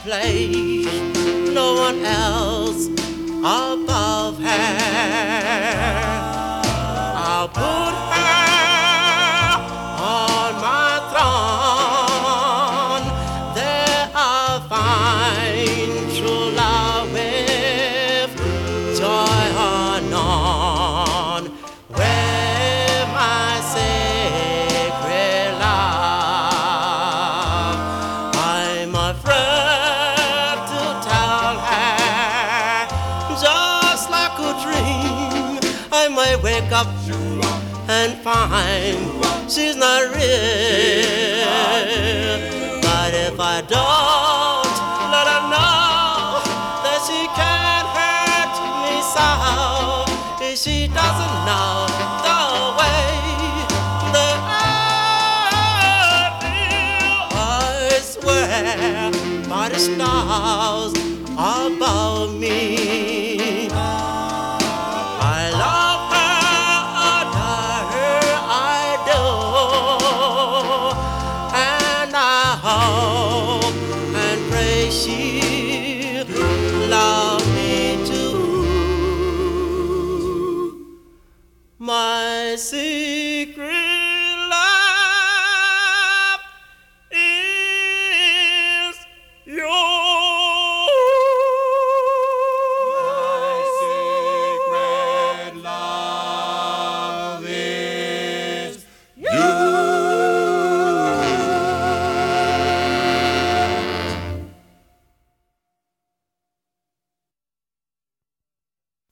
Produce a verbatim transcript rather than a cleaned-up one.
place no one else above her. I'll put her on my throne. There I'll find true love with joy unknown. Where my sacred love, I'm afraid to tell her. Just like a dream, I might wake up and find she's not real. But if I don't let her know that she can't hurt me so, if she doesn't know the way that I feel, I swear by the stars above me, I love her, adore her, I do, and I hope and pray she love me too. My secret